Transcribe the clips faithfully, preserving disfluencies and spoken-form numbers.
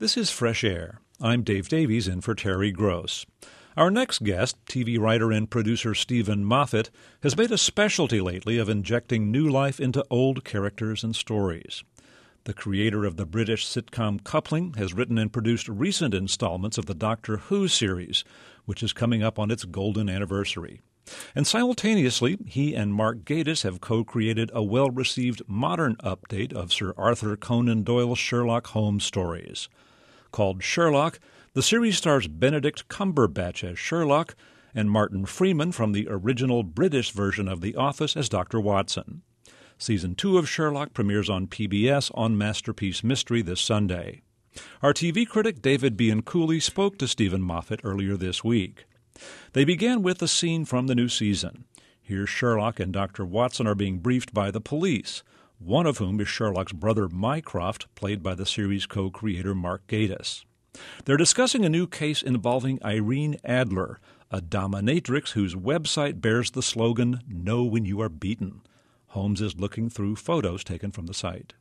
This is Fresh Air. I'm Dave Davies in for Terry Gross. Our next guest, T V writer and producer Steven Moffat, has made a specialty lately of injecting new life into old characters and stories. The creator of the British sitcom Coupling has written and produced recent installments of the Doctor Who series, which is coming up on its golden anniversary. And simultaneously, he and Mark Gatiss have co-created a well-received modern update of Sir Arthur Conan Doyle's Sherlock Holmes stories. Called Sherlock, the series stars Benedict Cumberbatch as Sherlock and Martin Freeman from the original British version of The Office as Doctor Watson. Season two of Sherlock premieres on P B S on Masterpiece Mystery this Sunday. Our T V critic David Bianculli spoke to Steven Moffat earlier this week. They began with a scene from the new season. Here Sherlock and Doctor Watson are being briefed by the police, one of whom is Sherlock's brother Mycroft, played by the series co-creator Mark Gatiss. They're discussing a new case involving Irene Adler, a dominatrix whose website bears the slogan, "Know when you are beaten." Holmes is looking through photos taken from the site.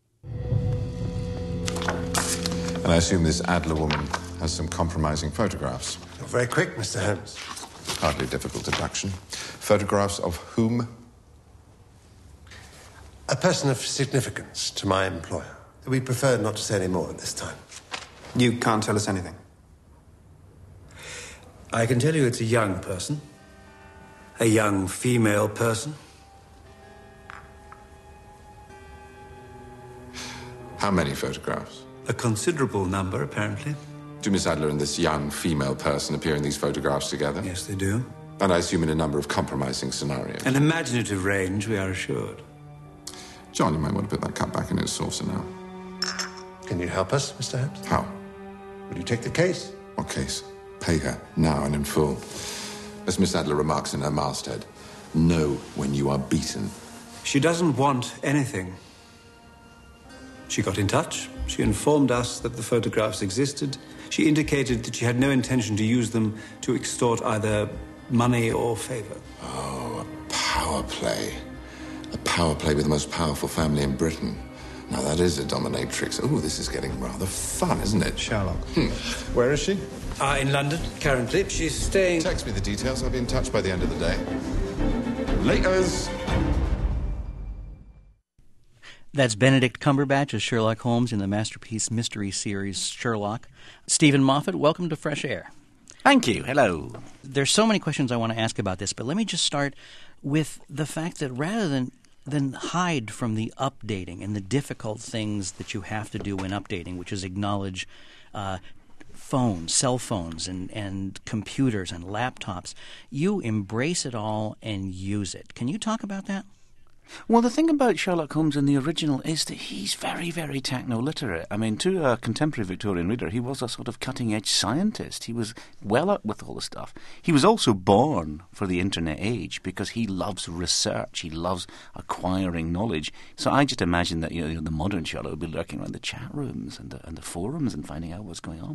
And I assume this Adler woman has some compromising photographs. Not very quick, Mister Holmes. Hardly difficult deduction. Photographs of whom? A person of significance to my employer. We prefer not to say any more at this time. You can't tell us anything? I can tell you it's a young person. A young female person. How many photographs? A considerable number, apparently. Do Miss Adler and this young female person appear in these photographs together? Yes, they do. And I assume in a number of compromising scenarios. An imaginative range, we are assured. John, you might want to put that cut back in its saucer now. Can you help us, Mister Holmes? How? Will you take the case? What case? Pay her, now and in full. As Miss Adler remarks in her masthead, know when you are beaten. She doesn't want anything. She got in touch. She informed us that the photographs existed. She indicated that she had no intention to use them to extort either money or favor. Oh, a power play. A power play with the most powerful family in Britain. Now, that is a dominatrix. Oh, this is getting rather fun, isn't it? Sherlock. Hmm. Where is she? Uh, in London, currently. She's staying... Text me the details. I'll be in touch by the end of the day. Laters! That's Benedict Cumberbatch as Sherlock Holmes in the Masterpiece Mystery series Sherlock. Steven Moffat, welcome to Fresh Air. Thank you. Hello. There's so many questions I want to ask about this, but let me just start with the fact that rather than than hide from the updating and the difficult things that you have to do when updating, which is acknowledge uh, phones, cell phones, and, and computers and laptops, you embrace it all and use it. Can you talk about that? Well, the thing about Sherlock Holmes in the original is that he's very, very techno-literate. I mean, to a contemporary Victorian reader, he was a sort of cutting-edge scientist. He was well up with all the stuff. He was also born for the internet age because he loves research. He loves acquiring knowledge. So I just imagine that, you know, the modern Sherlock would be lurking around the chat rooms and the, and the forums and finding out what's going on.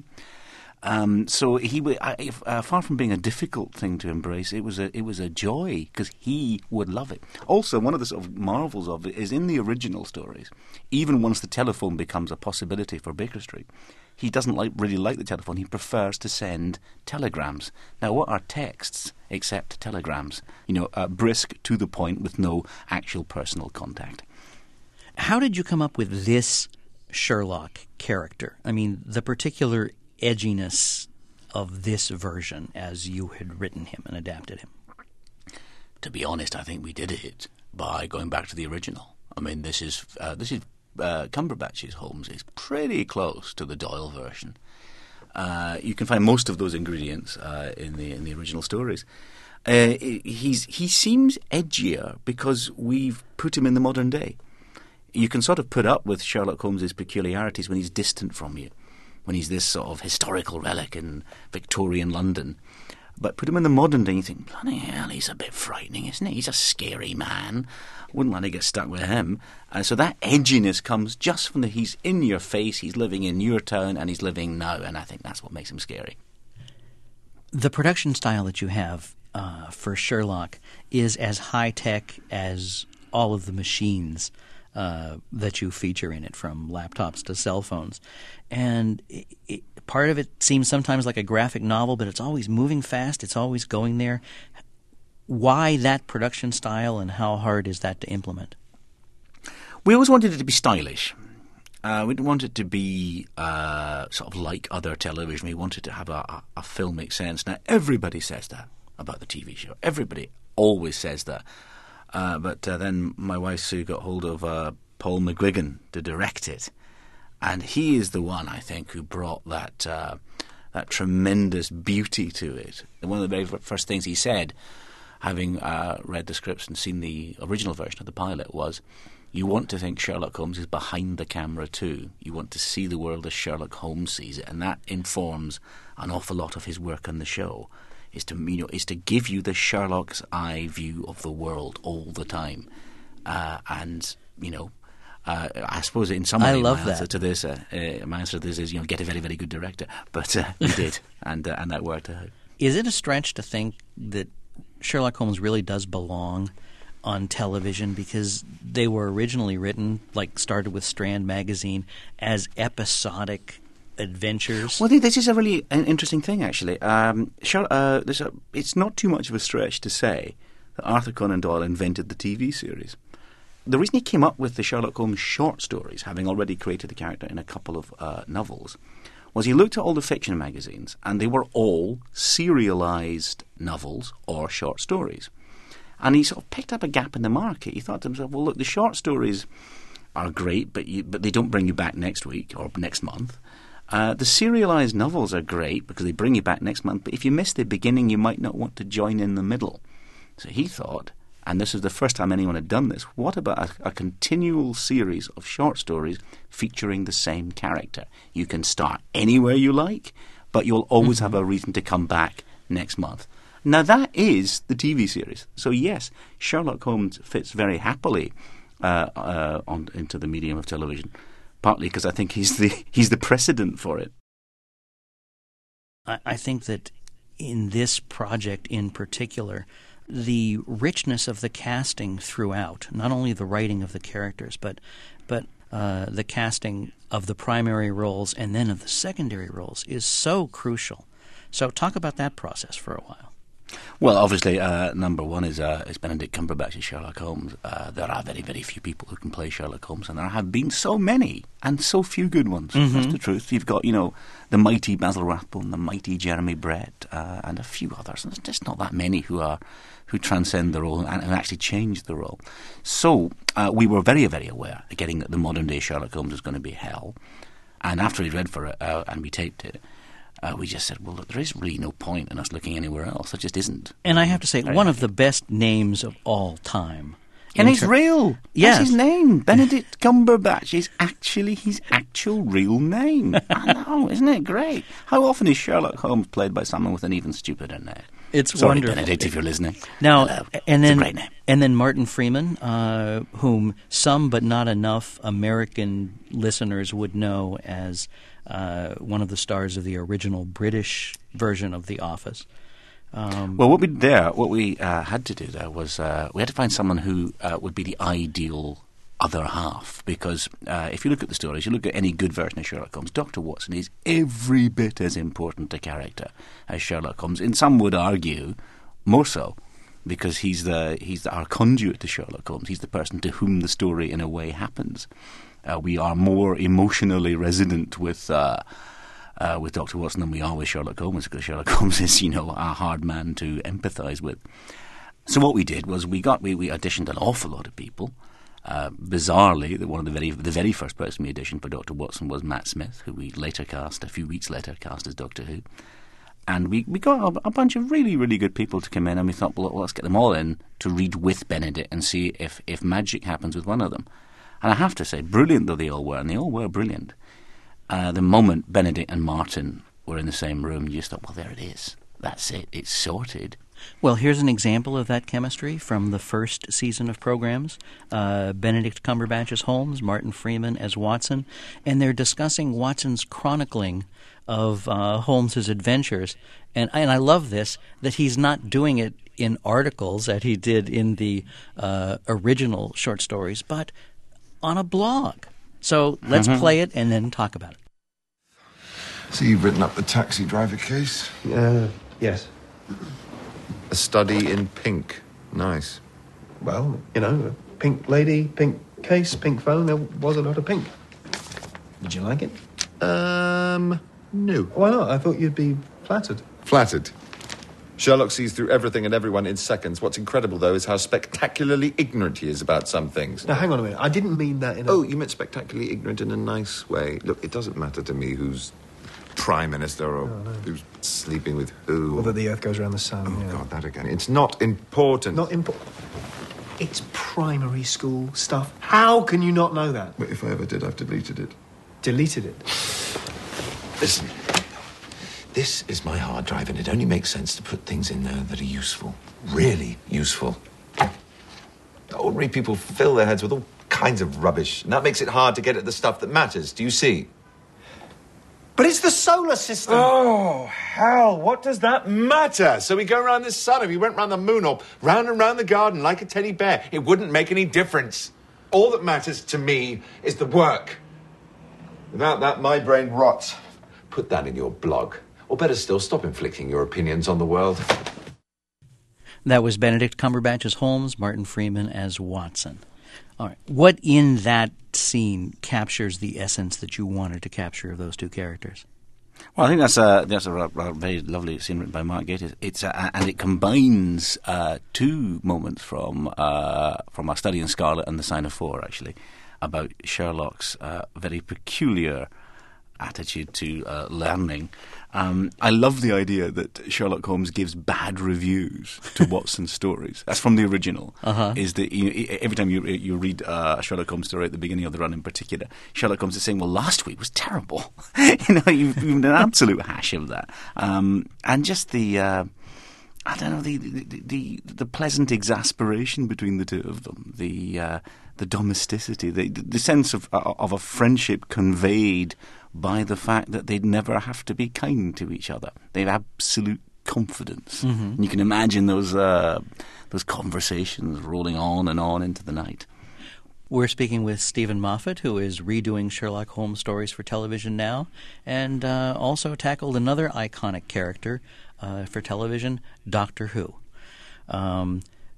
Um, so he, uh, far from being a difficult thing to embrace, it was a it was a joy because he would love it. Also, one of the sort of marvels of it is in the original stories, even once the telephone becomes a possibility for Baker Street, he doesn't like really like the telephone. He prefers to send telegrams. Now, what are texts except telegrams? You know, uh, brisk, to the point, with no actual personal contact. How did you come up with this Sherlock character? I mean, the particular edginess of this version as you had written him and adapted him? To be honest, I think we did it by going back to the original. I mean, this is uh, this is uh, Cumberbatch's Holmes is pretty close to the Doyle version. Uh, you can find most of those ingredients uh, in the in the original stories. Uh, he's he seems edgier because we've put him in the modern day. You can sort of put up with Sherlock Holmes's peculiarities when he's distant from you, when he's this sort of historical relic in Victorian London. But put him in the modern day and you think, bloody hell, he's a bit frightening, isn't he? He's a scary man. Wouldn't want to get stuck with him. Uh, so that edginess comes just from the he's in your face, he's living in your town, and he's living now, and I think that's what makes him scary. The production style that you have uh, for Sherlock is as high-tech as all of the machines uh, that you feature in it, from laptops to cell phones. And it, it, part of it seems sometimes like a graphic novel, but it's always moving fast. It's always going there. Why that production style, and how hard is that to implement? We always wanted it to be stylish. Uh, we didn't want it to be uh, sort of like other television. We wanted to have a, a, a filmic sense. Now, everybody says that about the T V show. Everybody always says that. Uh, but uh, then my wife Sue got hold of uh, Paul McGuigan to direct it. And he is the one, I think, who brought that uh, that tremendous beauty to it. And one of the very first things he said, having uh, read the scripts and seen the original version of the pilot, was, you want to think Sherlock Holmes is behind the camera too. You want to see the world as Sherlock Holmes sees it, and that informs an awful lot of his work on the show. Is to you know is to give you the Sherlock's eye view of the world all the time, uh, and you know, uh, I suppose in some way I love my that. answer to this, uh, uh, my answer to this is you know get a very very good director, but uh, we did, and uh, and that worked out. Is it a stretch to think that Sherlock Holmes really does belong on television, because they were originally written, like started with Strand Magazine, as episodic adventures? Well, I think this is a really an interesting thing, actually. Um, Sher- uh, there's a, it's not too much of a stretch to say that Arthur Conan Doyle invented the T V series. The reason he came up with the Sherlock Holmes short stories, having already created the character in a couple of uh, novels, was he looked at all the fiction magazines, and they were all serialized novels or short stories. And he sort of picked up a gap in the market. He thought to himself, well, look, the short stories are great, but you, but they don't bring you back next week or next month. Uh, the serialized novels are great because they bring you back next month, but if you miss the beginning, you might not want to join in the middle. So he thought, and this is the first time anyone had done this, what about a, a continual series of short stories featuring the same character? You can start anywhere you like, but you'll always mm-hmm. have a reason to come back next month. Now that is the T V series. So yes, Sherlock Holmes fits very happily uh, uh, on into the medium of television. Partly because I think he's the he's the precedent for it. I, I think that in this project in particular, the richness of the casting throughout, not only the writing of the characters, but but uh, the casting of the primary roles and then of the secondary roles, is so crucial. So talk about that process for a while. Well, obviously, uh, number one is uh, is Benedict Cumberbatch as Sherlock Holmes. Uh, there are very, very few people who can play Sherlock Holmes, and there have been so many, and so few good ones. Mm-hmm. That's the truth. You've got, you know, the mighty Basil Rathbone, the mighty Jeremy Brett, uh, and a few others. And there's just not that many who are who transcend the role and, and actually change the role. So uh, we were very, very aware of getting that the modern day Sherlock Holmes was going to be hell. And after we read for it uh, and we taped it, Uh, we just said, well, look, there is really no point in us looking anywhere else. There just isn't. And I have to say, Very one happy. of the best names of all time. And he's ter- real. Yes. That's his name. Benedict Cumberbatch is actually his actual real name. I know, isn't it great? How often is Sherlock Holmes played by someone with an even stupider name? It's Sorry, wonderful. Benedict, if you're listening. Now, Hello. and it's then, a great name. And then Martin Freeman, uh, whom some but not enough American listeners would know as uh, one of the stars of the original British version of The Office. Um, well, what we did there, what we uh, had to do there was uh, we had to find someone who uh, would be the ideal other half, because uh, if you look at the stories, you look at any good version of Sherlock Holmes, Doctor Watson is every bit as important a character as Sherlock Holmes. And some would argue more so, because he's the he's the, our conduit to Sherlock Holmes. He's the person to whom the story, in a way, happens. Uh, we are more emotionally resonant with uh, uh, with Doctor Watson than we are with Sherlock Holmes, because Sherlock Holmes is, you know, a hard man to empathise with. So what we did was we got we, we auditioned an awful lot of people. Uh, bizarrely, the, one of the very the very first person we auditioned for Doctor Watson was Matt Smith, who we later cast a few weeks later cast as Doctor Who. And we, we got a, a bunch of really, really good people to come in, and we thought, well, let's get them all in to read with Benedict and see if, if magic happens with one of them. And I have to say, brilliant though they all were, and they all were brilliant, uh, the moment Benedict and Martin were in the same room, you just thought, well, there it is. That's it. It's sorted. Well, here's an example of that chemistry from the first season of programs. Uh, Benedict Cumberbatch as Holmes, Martin Freeman as Watson, and they're discussing Watson's chronicling of uh, Holmes's adventures. And, and I love this, that he's not doing it in articles that he did in the uh, original short stories, but on a blog. So let's Mm-hmm. play it and then talk about it. So you've written up the taxi driver case? Uh, yes. A study in pink. Nice. Well, you know, pink lady, pink case, pink phone. There was a lot of pink. Did you like it? Um, no. Why not? I thought you'd be flattered. Flattered. Sherlock sees through everything and everyone in seconds. What's incredible, though, is how spectacularly ignorant he is about some things. Now, hang on a minute. I didn't mean that in a... Oh, you meant spectacularly ignorant in a nice way. Look, it doesn't matter to me who's Prime Minister or No, no. who's sleeping with who. Or that the Earth goes around the sun. Oh, yeah. God, that again. It's not important. Not important. It's primary school stuff. How can you not know that? But if I ever did, I've deleted it. Deleted it. Listen, this is my hard drive, and it only makes sense to put things in there that are useful. Really useful. Ordinary people fill their heads with all kinds of rubbish, and that makes it hard to get at the stuff that matters. Do you see? But it's the solar system. Oh, hell, what does that matter? So we go around the sun, if we went round the moon or round and round the garden like a teddy bear, it wouldn't make any difference. All that matters to me is the work. Without that, my brain rots. Put that in your blog. Or better still, stop inflicting your opinions on the world. That was Benedict Cumberbatch as Holmes, Martin Freeman as Watson. All right. What in that scene captures the essence that you wanted to capture of those two characters? Well, I think that's a that's a, ra- ra- very lovely scene written by Mark Gatiss. It's uh, and it combines uh, two moments from uh, from A Study in Scarlet and The Sign of Four, actually, about Sherlock's uh, very peculiar attitude to uh, learning. Um, I love the idea that Sherlock Holmes gives bad reviews to Watson's stories. That's from the original. Uh-huh. Is that you, every time you you read uh, a Sherlock Holmes story at the beginning of the run, in particular, Sherlock Holmes is saying, "Well, last week was terrible." you know, you've, you've an absolute hash of that, um, and just the. Uh, I don't know, the the, the the pleasant exasperation between the two of them, the uh, the domesticity, the the sense of of a friendship conveyed by the fact that they'd never have to be kind to each other. They have absolute confidence. Mm-hmm. And you can imagine those uh, those conversations rolling on and on into the night. We're speaking with Stephen Moffat, who is redoing Sherlock Holmes stories for television now, and uh, also tackled another iconic character uh, for television, Doctor Who. Um,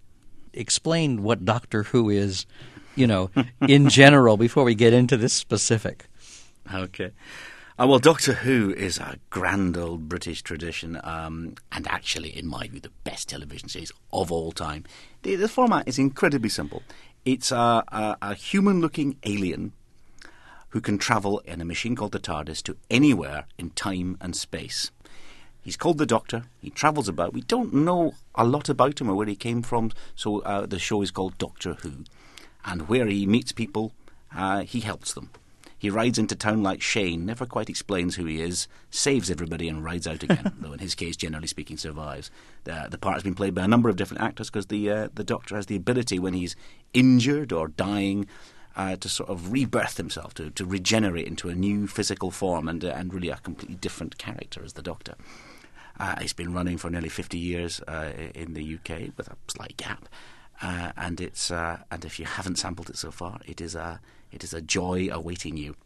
explain what Doctor Who is, you know, in general, before we get into this specific. Okay. Uh, well, Doctor Who is a grand old British tradition, um, and actually, in my view, the best television series of all time. The, the format is incredibly simple. It's a, a, a human-looking alien who can travel in a machine called the TARDIS to anywhere in time and space. He's called the Doctor. He travels about. We don't know a lot about him or where he came from, so uh, the show is called Doctor Who. And where he meets people, uh, he helps them. He rides into town like Shane, never quite explains who he is, saves everybody and rides out again, though in his case, generally speaking, survives. The, the part has been played by a number of different actors because the uh, the Doctor has the ability, when he's injured or dying, uh, to sort of rebirth himself, to, to regenerate into a new physical form and, uh, and really a completely different character as the Doctor. Uh, it's been running for nearly fifty years uh, in the U K with a slight gap. Uh, and it's uh, and if you haven't sampled it so far, it is a it is a joy awaiting you.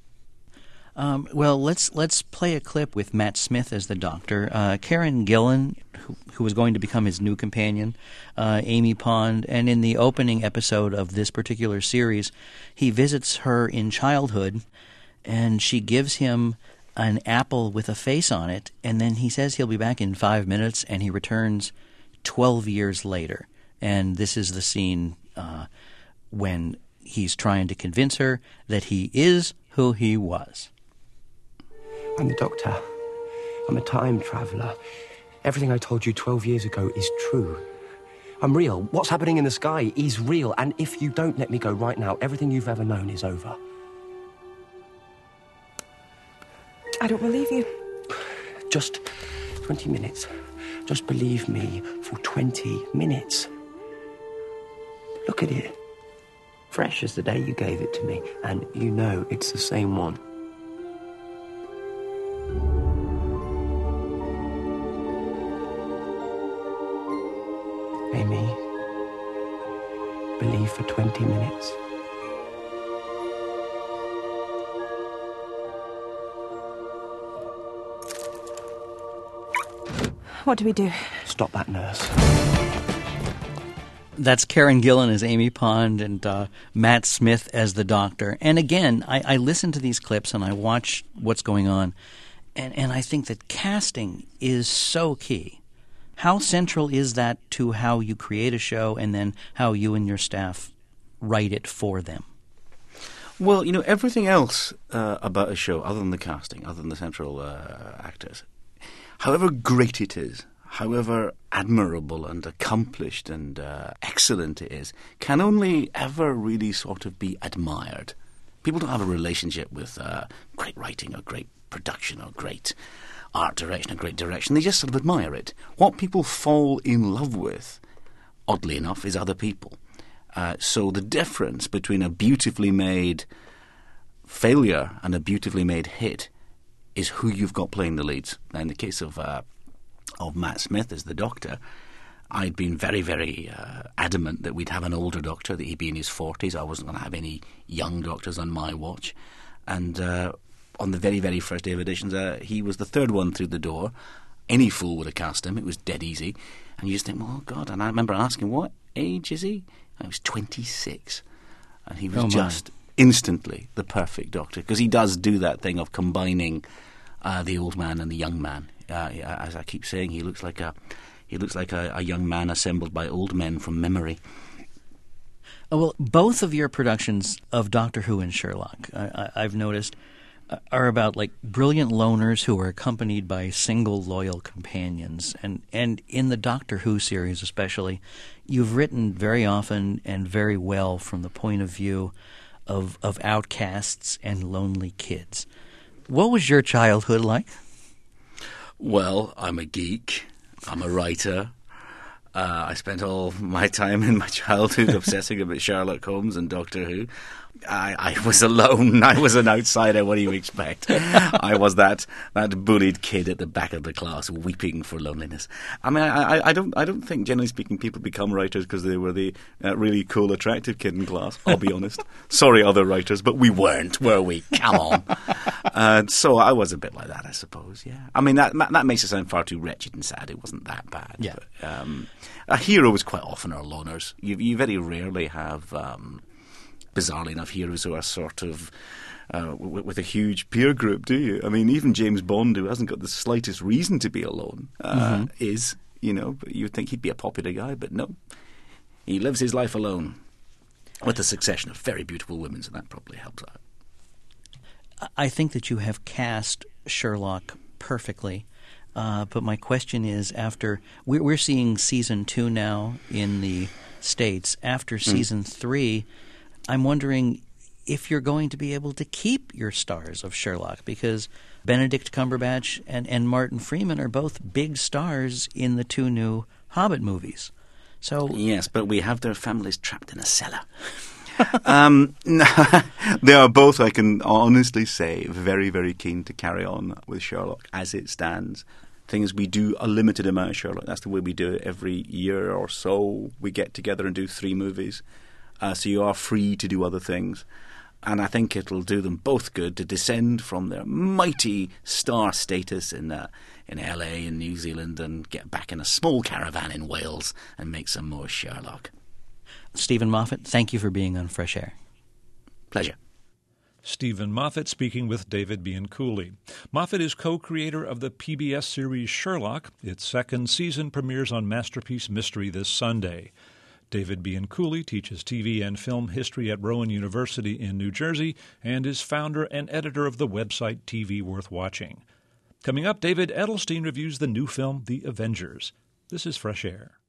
Um, well, let's let's play a clip with Matt Smith as the Doctor. Uh, Karen Gillan, who, who was going to become his new companion, uh, Amy Pond, and in the opening episode of this particular series, he visits her in childhood, and she gives him an apple with a face on it, and then he says he'll be back in five minutes, and he returns twelve years later. And this is the scene uh, when he's trying to convince her that he is who he was. I'm the Doctor. I'm a time traveller. Everything I told you twelve years ago is true. I'm real. What's happening in the sky is real. And if you don't let me go right now, everything you've ever known is over. I don't believe you. Just twenty minutes. Just believe me for twenty minutes. Look at it. Fresh as the day you gave it to me, and you know it's the same one. Amy, believe for twenty minutes. What do we do? Stop that nurse. That's Karen Gillan as Amy Pond and uh, Matt Smith as the doctor. And again, I, I listen to these clips and I watch what's going on, and, and I think that casting is so key. How central is that to how you create a show and then how you and your staff write it for them? Well, you know, everything else uh, about a show, other than the casting, other than the central uh, actors, however great it is, however admirable and accomplished and uh, excellent it is, can only ever really sort of be admired. People don't have a relationship with uh, great writing or great production or great art direction or great direction. They just sort of admire it. What people fall in love with, oddly enough, is other people. Uh, so the difference between a beautifully made failure and a beautifully made hit is who you've got playing the leads. Now, in the case of uh, of Matt Smith as the Doctor, I'd been very, very uh, adamant that we'd have an older Doctor, that he'd be in his forties. I wasn't going to have any young Doctors on my watch. And uh, on the very, very first day of auditions, uh, he was the third one through the door. Any fool would have cast him. It was dead easy. And you just think, well, God. And I remember asking, what age is he? And he was twenty-six. And he was oh just instantly the perfect Doctor, because he does do that thing of combining uh, the old man and the young man. Uh, as I keep saying, he looks like a he looks like a, a young man assembled by old men from memory. Oh, well, both of your productions of Doctor Who and Sherlock, I, I, I've noticed, uh, are about like brilliant loners who are accompanied by single loyal companions. And, and in the Doctor Who series especially, you've written very often and very well from the point of view of, of outcasts and lonely kids. What was your childhood like? Well, I'm a geek. I'm a writer. Uh, I spent all my time in my childhood obsessing about Sherlock Holmes and Doctor Who. I, I was alone. I was an outsider. What do you expect? I was that that bullied kid at the back of the class, weeping for loneliness. I mean, I, I, I don't. I don't think, generally speaking, people become writers because they were the uh, really cool, attractive kid in class. I'll be honest. Sorry, other writers, but we weren't, were we? Come on. uh, so I was a bit like that, I suppose. Yeah. I mean, that that makes it sound far too wretched and sad. It wasn't that bad. Yeah. But, um, a hero is quite often our loners. You, you very rarely have. Um, Bizarrely enough, heroes who are sort of uh, w- with a huge peer group, do you? I mean, even James Bond, who hasn't got the slightest reason to be alone, uh, mm-hmm. is, you know, you'd think he'd be a popular guy, but no. He lives his life alone with a succession of very beautiful women, so that probably helps out. I think that you have cast Sherlock perfectly. Uh, but my question is, after we're, we're seeing season two now in the States, after season mm. three, I'm wondering if you're going to be able to keep your stars of Sherlock, because Benedict Cumberbatch and, and Martin Freeman are both big stars in the two new Hobbit movies. So yes, but we have their families trapped in a cellar. um, they are both, I can honestly say, very, very keen to carry on with Sherlock as it stands. Thing is, we do a limited amount of Sherlock. That's the way we do it. Every year or so, we get together and do three movies. Uh, so you are free to do other things. And I think it'll do them both good to descend from their mighty star status in uh, in L A and New Zealand and get back in a small caravan in Wales and make some more Sherlock. Steven Moffat, thank you for being on Fresh Air. Pleasure. Steven Moffat speaking with David Bianculli. Moffat is co-creator of the P B S series Sherlock. Its second season premieres on Masterpiece Mystery this Sunday. David Bianculli teaches T V and film history at Rowan University in New Jersey and is founder and editor of the website T V Worth Watching. Coming up, David Edelstein reviews the new film The Avengers. This is Fresh Air.